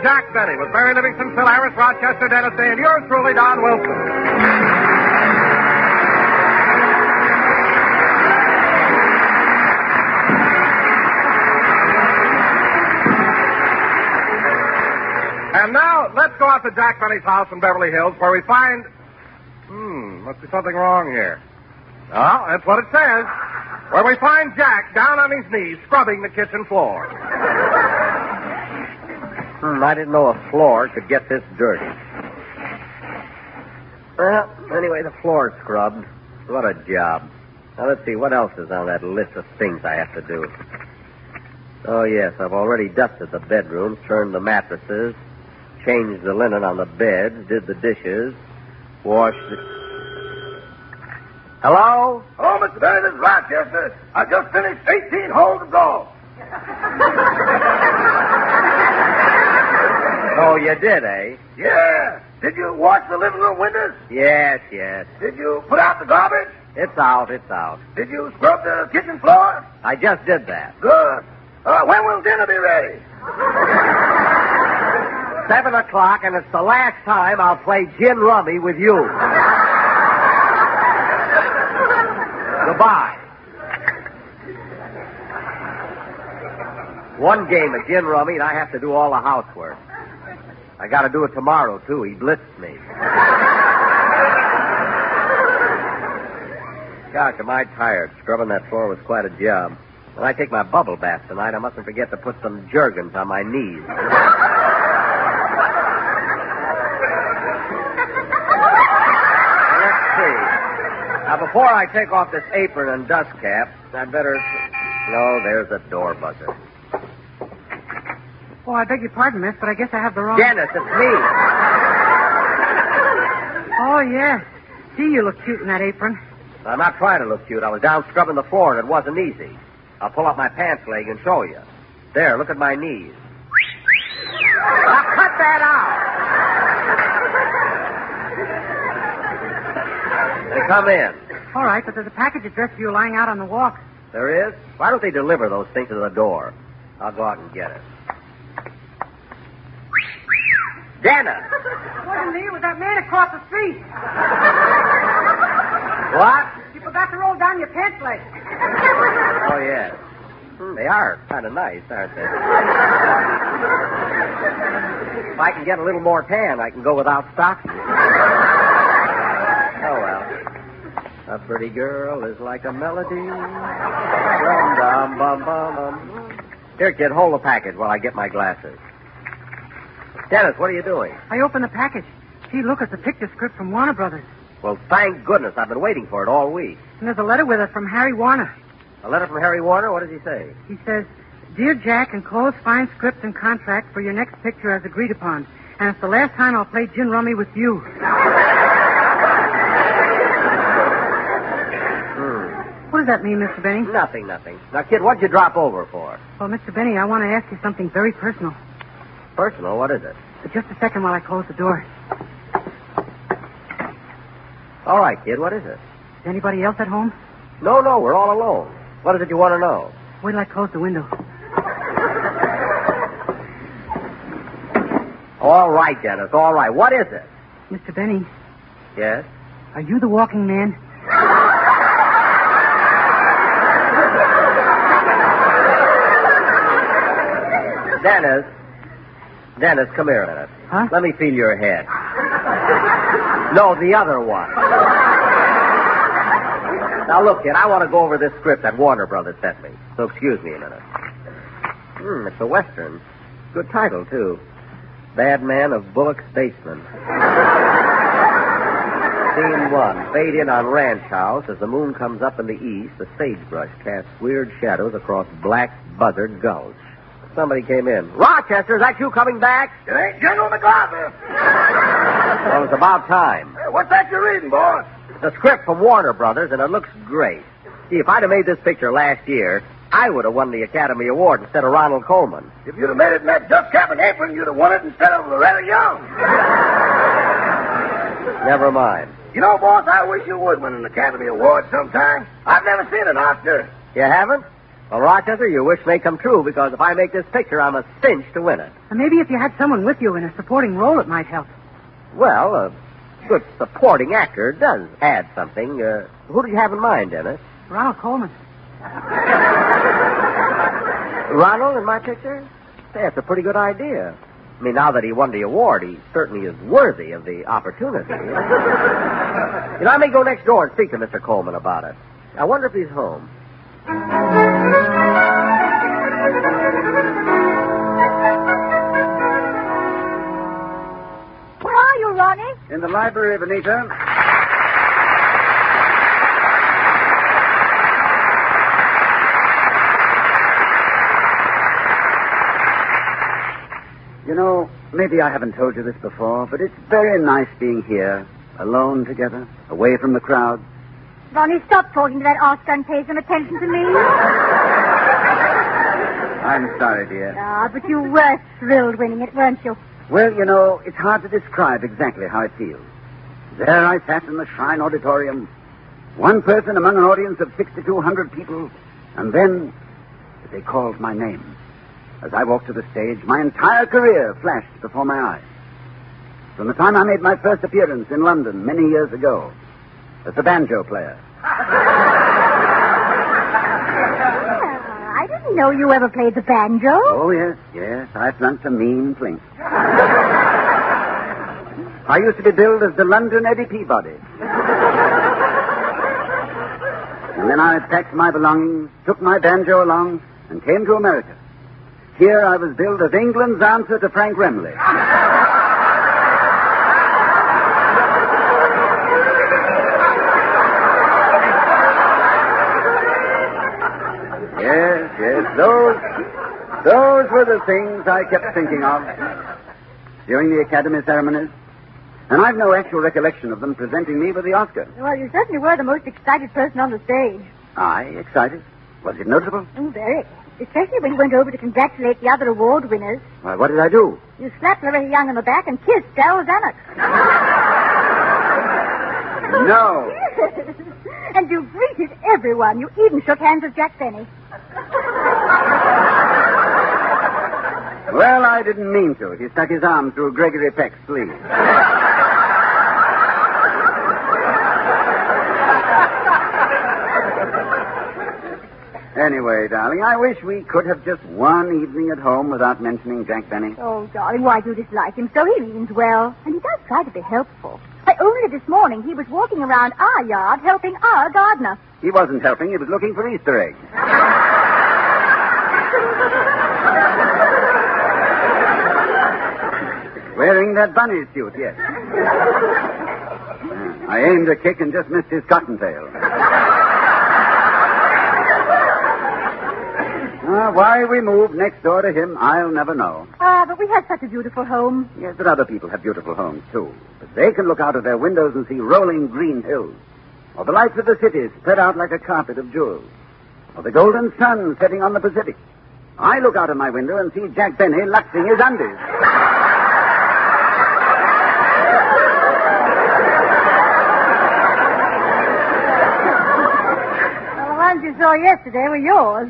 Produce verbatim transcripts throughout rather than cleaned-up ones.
Jack Benny with Barry Livingston, Phil Harris, Rochester, Dennis Day, and yours truly, Don Wilson. And now, let's go out to Jack Benny's house in Beverly Hills, where we find... Hmm, must be something wrong here. Oh, that's what it says. Where we find Jack down on his knees, scrubbing the kitchen floor. Hmm, I didn't know a floor could get this dirty. Well, anyway, the floor's scrubbed. What a job. Now, let's see, what else is on that list of things I have to do? Oh, yes, I've already dusted the bedrooms, turned the mattresses, changed the linen on the beds, did the dishes, washed the... Hello? Oh, Mister Benny, this is Rochester. I just finished eighteen holes of golf. Oh, you did, eh? Yeah. Did you wash the living room windows? Yes, yes. Did you put out the garbage? It's out, it's out. Did you scrub the kitchen floor? I just did that. Good. Uh, when will dinner be ready? Seven o'clock, and it's the last time I'll play gin rummy with you. Goodbye. One game of gin rummy, and I have to do all the housework. I got to do it tomorrow, too. He blitzed me. Gosh, am I tired. Scrubbing that floor was quite a job. When I take my bubble bath tonight, I mustn't forget to put some Jergens on my knees. Now, before I take off this apron and dust cap, I'd better... No, there's a door buzzer. Oh, I beg your pardon, miss, but I guess I have the wrong... Dennis, it's me. Oh, yes. Gee, you look cute in that apron. I'm not trying to look cute. I was down scrubbing the floor, and it wasn't easy. I'll pull up my pants leg and show you. There, look at my knees. Now, cut that out. Hey, come in. All right, but there's a package addressed for you lying out on the walk. There is? Why don't they deliver those things to the door? I'll go out and get it. Dennis! It wasn't me. It was that man across the street. What? You forgot to roll down your pants leg. Oh, yes. Hmm, they are kind of nice, aren't they? If I can get a little more tan, I can go without socks. Oh, well. A pretty girl is like a melody. Dum, dum, bum, bum, bum. Here, kid, hold the package while I get my glasses. Dennis, what are you doing? I opened the package. Gee, look, it's a picture script from Warner Brothers. Well, thank goodness. I've been waiting for it all week. And there's a letter with it from Harry Warner. A letter from Harry Warner? What does he say? He says, Dear Jack, enclose fine script and contract for your next picture as agreed upon. And it's the last time I'll play gin rummy with you. Hmm. What does that mean, Mister Benny? Nothing, nothing. Now, kid, what'd you drop over for? Well, Mister Benny, I want to ask you something very personal. Personal? What is it? But just a second while I close the door. All right, kid, what is it? Is anybody else at home? No, no, we're all alone. What is it you want to know? Wait till I close the window. All right, Dennis, all right. What is it? Mister Benny, Yes? are you the walking man? Dennis. Dennis, come here a minute. Huh? Let me feel your head. No, the other one. Now, look, kid, I want to go over this script that Warner Brothers sent me. So excuse me a minute. Hmm, it's a Western. Good title, too. Bad Man of Bullock's Basement. Scene one. Fade in on ranch house. As the moon comes up in the east, the sagebrush casts weird shadows across Black Buzzard Gulch. Somebody came in. Rochester, is that you coming back? It ain't General MacArthur. Well, it's about time. Hey, what's that you're reading, boss? The script from Warner Brothers, and it looks great. See, if I'd have made this picture last year, I would have won the Academy Award instead of Ronald Coleman. If you'd have made it in that dust cap and apron, you'd have won it instead of Loretta Young. Never mind. You know, boss, I wish you would win an Academy Award sometime. I've never seen an Oscar. You haven't? Well, Rochester, your wish may come true, because if I make this picture, I'm a cinch to win it. Or maybe if you had someone with you in a supporting role, it might help. Well, a good supporting actor does add something. Uh, who did you have in mind, Dennis? Ronald Coleman. Ronald in my picture? Say, that's a pretty good idea. I mean, now that he won the award, he certainly is worthy of the opportunity. You know, I may go next door and speak to Mister Coleman about it. I wonder if he's home. Where are you, Ronnie? In the library, Benita. You know, maybe I haven't told you this before, but it's very nice being here, alone together, away from the crowd. Ronnie, stop talking to that Oscar and pay some attention to me. I'm sorry, dear. Ah, but you were thrilled winning it, weren't you? Well, you know, it's hard to describe exactly how it feels. There I sat in the Shrine Auditorium, one person among an audience of sixty-two hundred people, and then they called my name. As I walked to the stage, my entire career flashed before my eyes. From the time I made my first appearance in London many years ago, as a banjo player. I didn't know you ever played the banjo. Oh, yes, yes, I've done some mean things. I used to be billed as the London Eddie Peabody. And then I packed my belongings, took my banjo along, and came to America. Here I was billed as England's answer to Frank Remley. Yes, yes, those, those were the things I kept thinking of during the Academy ceremonies. And I've no actual recollection of them presenting me with the Oscar. Well, you certainly were the most excited person on the stage. I excited? Was it noticeable? Oh, very. Especially when you went over to congratulate the other award winners. Why, what did I do? You slapped Loretta Young on the back and kissed Darryl Zanuck. No. Yes. And you greeted everyone. You even shook hands with Jack Benny. Well, I didn't mean to. He stuck his arm through Gregory Peck's sleeve. Anyway, darling, I wish we could have just one evening at home without mentioning Jack Benny. Oh, darling, why do you dislike him so? He means well. And he does try to be helpful. Why, only this morning he was walking around our yard helping our gardener. He wasn't helping. He was looking for Easter eggs. Wearing that bunny suit, yes. Yeah, I aimed a kick and just missed his cottontail. Uh, why we moved next door to him, I'll never know. Ah, but we have such a beautiful home. Yes, but other people have beautiful homes, too. But they can look out of their windows and see rolling green hills, or the lights of the city spread out like a carpet of jewels, or the golden sun setting on the Pacific. I look out of my window and see Jack Benny luxing his undies. You saw yesterday were yours.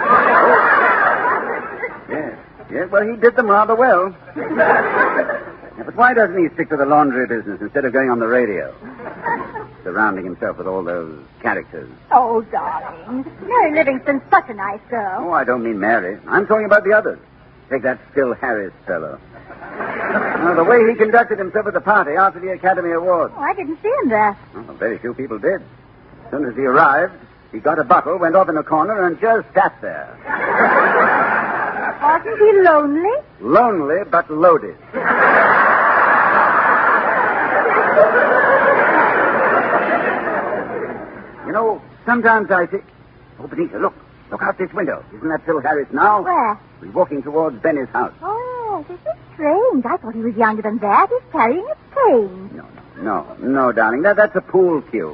Yes, yes, well, he did them rather well. Yeah, but why doesn't he stick to the laundry business instead of going on the radio? Surrounding himself with all those characters. Oh, darling. Mary Livingston's such a nice girl. Oh, I don't mean Mary. I'm talking about the others. Take that Phil Harris fellow. Well, the way he conducted himself at the party after the Academy Award. Oh, I didn't see him there. Well, very few people did. As soon as he arrived, he got a bottle, went off in a corner, and just sat there. Wasn't he lonely? Lonely, but loaded. You know, sometimes I think... Oh, Benita, look. Look out this window. Isn't that Phil Harris now? Where? He's walking towards Benny's house. Oh, this is strange. I thought he was younger than that. He's carrying a cane. No, no, no, no, darling. That, that's a pool cue.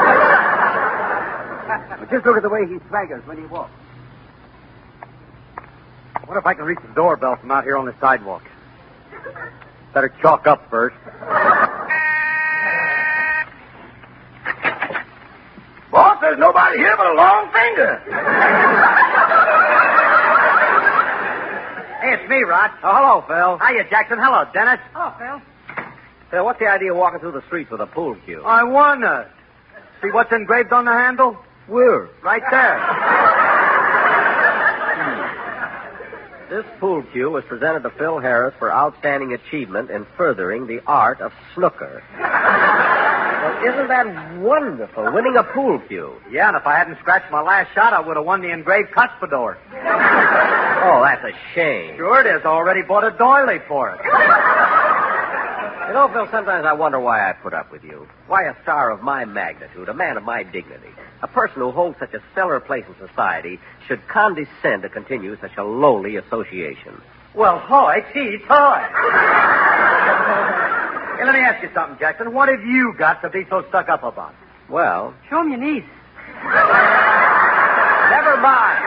But just look at the way he swaggers when he walks. What if I can reach the doorbell from out here on the sidewalk? Better chalk up first. Boss, there's nobody here but a long finger. it's me, Rod. Oh, hello, Phil. Hiya, Jackson. Hello, Dennis. Oh, Phil. Phil, what's the idea of walking through the streets with a pool cue? I wonder. See what's engraved on the handle? Where? Right there. This pool cue was presented to Phil Harris for outstanding achievement in furthering the art of snooker. Well, isn't that wonderful, winning a pool cue? Yeah, and if I hadn't scratched my last shot, I would have won the engraved cuspidor. Oh, that's a shame. Sure it is. Already bought a doily for it. You know, Phil, sometimes I wonder why I put up with you. Why a star of my magnitude, a man of my dignity, a person who holds such a stellar place in society, should condescend to continue such a lowly association. Well, hoy, geez, hoy. Hey, let me ask you something, Jackson. What have you got to be so stuck up about? Well, Show him your niece. never mind.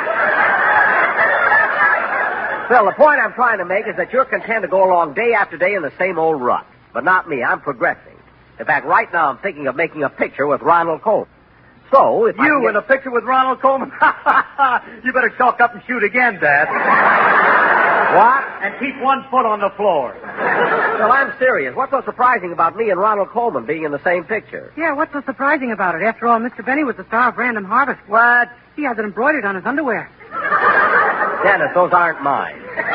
Phil, the point I'm trying to make is that you're content to go along day after day in the same old rut. But not me. I'm progressing. In fact, right now I'm thinking of making a picture with Ronald Coleman. So, if I You can in get... a picture with Ronald Coleman? You better chalk up and shoot again, Dad. What? And keep one foot on the floor. Well, I'm serious. What's so surprising about me and Ronald Coleman being in the same picture? Yeah, what's so surprising about it? After all, Mister Benny was the star of Random Harvest. What? He has it embroidered on his underwear. Dennis, those aren't mine.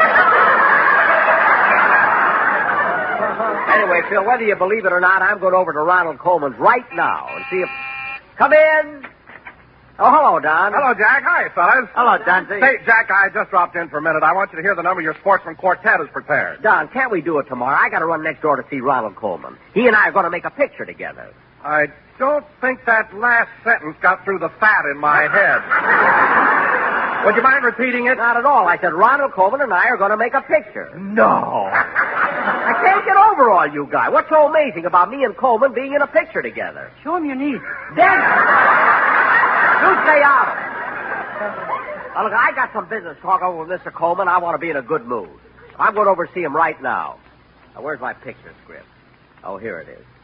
Anyway, Phil, whether you believe it or not, I'm going over to Ronald Coleman's right now and see if... Come in. Oh, hello, Don. Hello, Jack. Hi, fellas. Hello, Dante. Say, Jack, I just dropped in for a minute. I want you to hear the number your sportsman quartet has prepared. Don, can't we do it tomorrow? I got to run next door to see Ronald Coleman. He and I are going to make a picture together. I don't think that last sentence got through the fat in my head. Would you mind repeating it? Not at all. I said Ronald Coleman and I are going to make a picture. No. I can't get over all you guys. What's so amazing about me and Coleman being in a picture together? Show him your niece. Dennis! You stay out of it. Now, look, I got some business talk over with Mister Coleman. I want to be in a good mood. I'm going over to see him right now. Now, where's my picture script? Oh, here it is.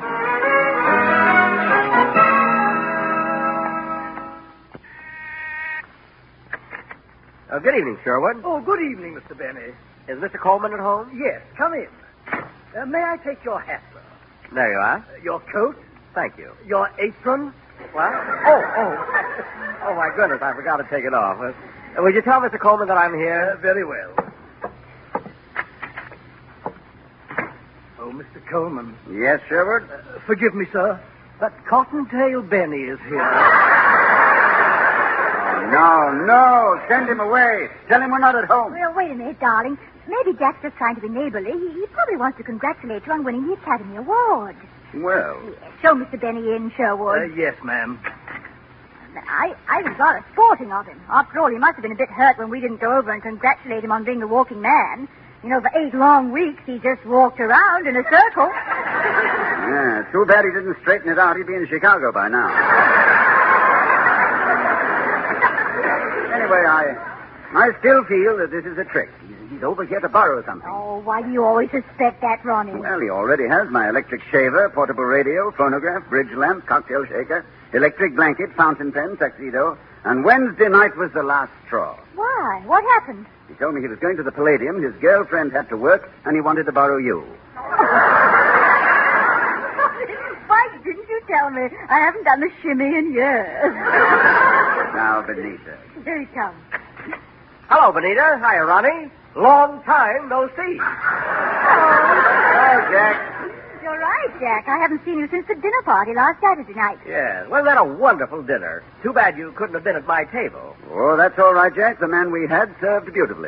Uh, good evening, Sherwood. Oh, good evening, Mister Benny. Is Mister Coleman at home? Yes, come in. Uh, may I take your hat, sir? There you are. Uh, your coat? Thank you. Your apron? What? Oh, oh. Oh, my goodness, I forgot to take it off. Uh, would you tell Mister Coleman that I'm here? Uh, very well. Oh, Mister Coleman. Yes, Sherwood? Uh, forgive me, sir, but Cottontail Benny is here. No, no. Send him away. Tell him we're not at home. Well, wait a minute, darling. Maybe Jack's just trying to be neighborly. He, he probably wants to congratulate you on winning the Academy Award. Well, Yes. Show Mister Benny in, Uh, Sherwood. yes, ma'am. I, I was rather sporting of him. After all, he must have been a bit hurt when we didn't go over and congratulate him on being the walking man. You know, for eight long weeks, he just walked around in a circle. yeah, too bad he didn't straighten it out. He'd be in Chicago by now. Anyway, I I still feel that this is a trick. He's, he's over here to borrow something. Oh, why do you always suspect that, Ronnie? Well, he already has my electric shaver, portable radio, phonograph, bridge lamp, cocktail shaker, electric blanket, fountain pen, tuxedo, and Wednesday night was the last straw. Why? What happened? He told me he was going to the Palladium, his girlfriend had to work, and he wanted to borrow you. Why didn't you tell me? I haven't done the shimmy in years. Now, Benita. Here he comes. Hello, Benita. Hiya, Ronnie. Long time no see. Hello, Jack. You're right, Jack. I haven't seen you since the dinner party last Saturday night. Yes. Wasn't that a wonderful dinner? Too bad you couldn't have been at my table. Oh, that's all right, Jack. The man we had served beautifully.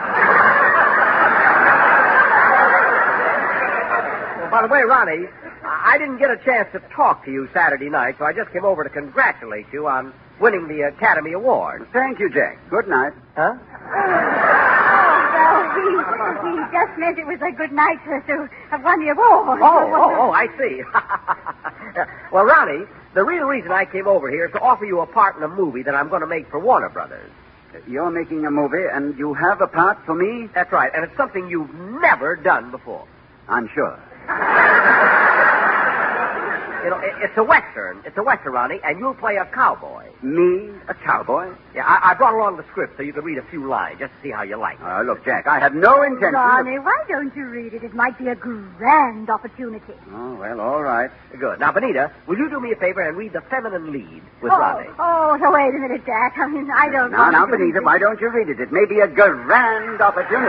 Well, by the way, Ronnie, I didn't get a chance to talk to you Saturday night, so I just came over to congratulate you on winning the Academy Award. Thank you, Jack. Good night. Huh? Oh, well, he, he just meant it was a good night to, to have won the award. Oh, oh, oh, I see. Well, Ronnie, the real reason I came over here is to offer you a part in a movie that I'm going to make for Warner Brothers. You're making a movie, and you have a part for me? That's right, and it's something you've never done before. I'm sure. You know, it, it's a Western. It's a Western, Ronnie, and you'll play a cowboy. Me, a cowboy? Yeah, I, I brought along the script so you could read a few lines just to see how you like it. Uh, look, Jack, I have no intention Ronnie, of... why don't you read it? It might be a grand opportunity. Oh, well, all right. Good. Now, Benita, will you do me a favor and read the feminine lead with oh, Ronnie? Oh, so wait a minute, Jack. I mean, I don't Now, want now, to Benita, read why don't you read it? It may be a grand opportunity.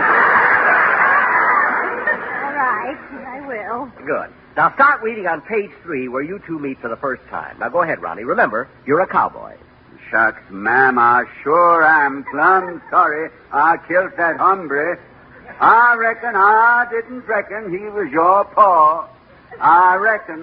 All right, I will. Good. Now, start reading on page three where you two meet for the first time. Now, go ahead, Ronnie. Remember, you're a cowboy. Shucks, ma'am, I sure am plumb sorry I killed that hombre. I reckon I didn't reckon he was your paw. I reckon.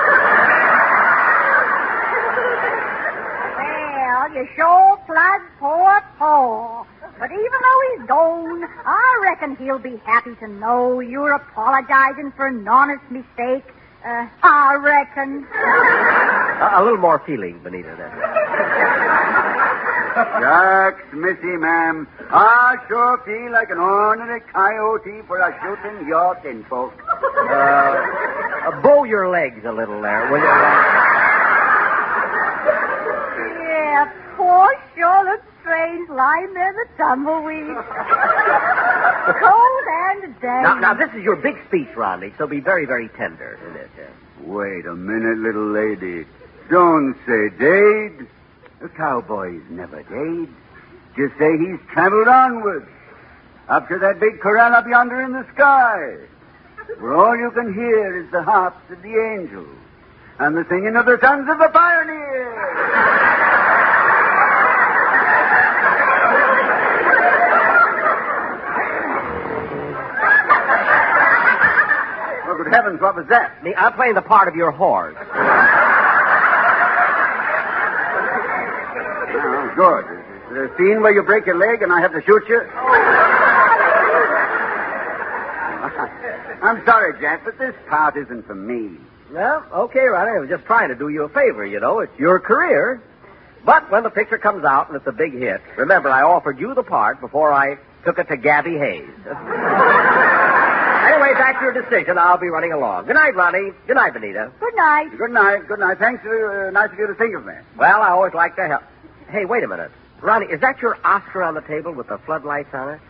Well, you sure plugged poor Paul. But even though he's gone, I reckon he'll be happy to know you're apologizing for an honest mistake. Uh, I reckon. A, a little more feeling, Benita, then. Shucks, missy, ma'am, I sure feel like an ordinary coyote for a shooting your kinfolk. Uh, uh, bow your legs a little there, will you? Yeah, poor Charlotte Strange lying there in the tumbleweed. Cold and damp. Now, now, this is your big speech, Ronnie, so be very, very tender in it. Yeah. Wait a minute, little lady. Don't say dead. The cowboy's never dead. Just say he's traveled onward. Up to that big corral up yonder in the sky. Where all you can hear is the harps of the angels and the singing of the sons of the pioneers. Oh, good heavens, what was that? Me, I'm playing the part of your horse. Oh, good. Is there a scene where you break your leg and I have to shoot you? I'm sorry, Jack, but this part isn't for me. Well, okay, Ronnie. I was just trying to do you a favor, you know. It's your career. But when the picture comes out and it's a big hit, remember, I offered you the part before I took it to Gabby Hayes. Anyway, back to your decision. I'll be running along. Good night, Ronnie. Good night, Benita. Good night. Good night. Good night. Thanks. Uh, nice of you to think of me. Well, I always like to help. Hey, wait a minute. Ronnie, is that your Oscar on the table with the floodlights on it?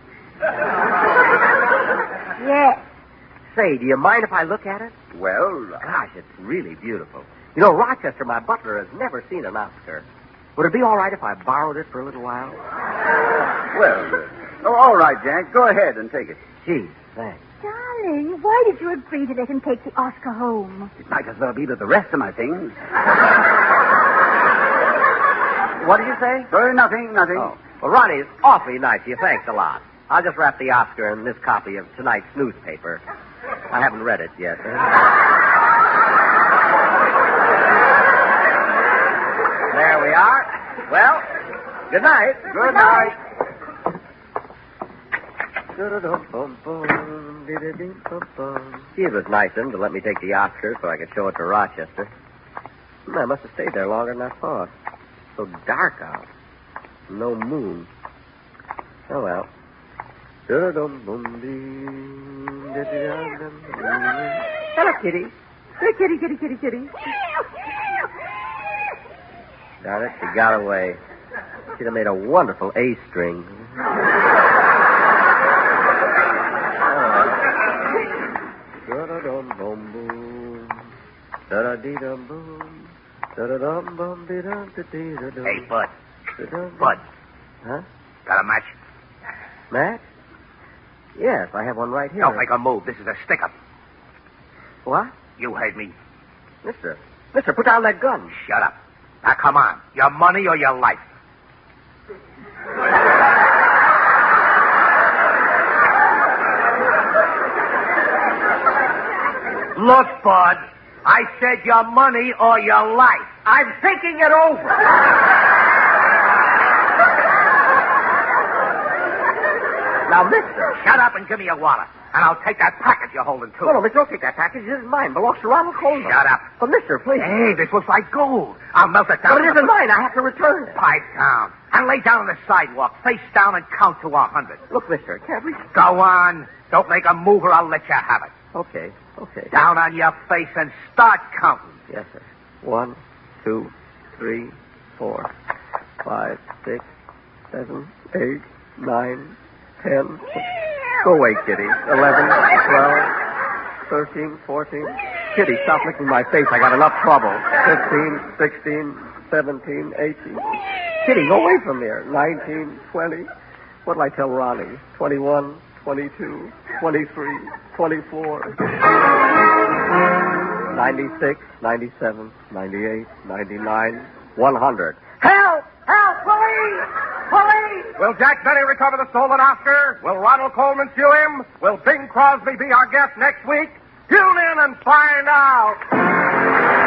Yes. Say, do you mind if I look at it? Well, Gosh, it's really beautiful. You know, Rochester, my butler, has never seen an Oscar. Would it be all right if I borrowed it for a little while? well, uh, oh, all right, Jack. Go ahead and take it. Gee, thanks. Darling, why did you agree to let him take the Oscar home? It might as well be with the rest of my things. What did you say? Oh, nothing, nothing. Oh. Well, Ronnie, it's awfully nice of you. Thanks a lot. I'll just wrap the Oscar in this copy of tonight's newspaper. I haven't read it yet. There we are. Well, good night. Good night. Gee, it was nice of him to let me take the Oscar so I could show it to Rochester. Hmm, I must have stayed there longer than I thought. So dark out. No moon. Oh, well. Hello, kitty. Here, kitty, kitty, kitty, kitty. Darn it, she got away. She'd have made a wonderful A string. Hey, Bud. Bud. Huh? Got a match? Match? Yes, I have one right here. Don't make a move. This is a stick-up. What? You heard me. Mister. Mister, put down that gun. Shut up. Now, come on. Your money or your life? Look, Bud. I said your money or your life. I'm thinking it over. Now, mister. Shut up and give me your wallet. And I'll take that package you're holding, too. No, no, mister, don't take that package. It isn't mine. It belongs to Ronald Coleman. Shut up. But, mister, please. Hey, this looks like gold. I'll melt it down. But it isn't mine. I have to return it. Pipe down. And lay down on the sidewalk, face down, and count to a hundred. Look, mister, can't we... Go on. Don't make a move or I'll let you have it. Okay, okay. Down on your face and start counting. Yes, sir. One, two, three, four, five, six, seven, eight, nine, ten. Go away, Kitty. Eleven, twelve, thirteen, fourteen. Kitty, stop licking my face. I got enough trouble. Fifteen, sixteen, seventeen, eighteen. Kitty, go away from there. Nineteen, twenty. What'll I tell Ronnie? Twenty-one, twenty-two, twenty-three, twenty-four. Ninety-six, ninety-seven, ninety-eight, ninety-nine, one hundred. Help! Help! Police! Police! Will Jack Benny recover the stolen Oscar? Will Ronald Coleman sue him? Will Bing Crosby be our guest next week? Tune in and find out.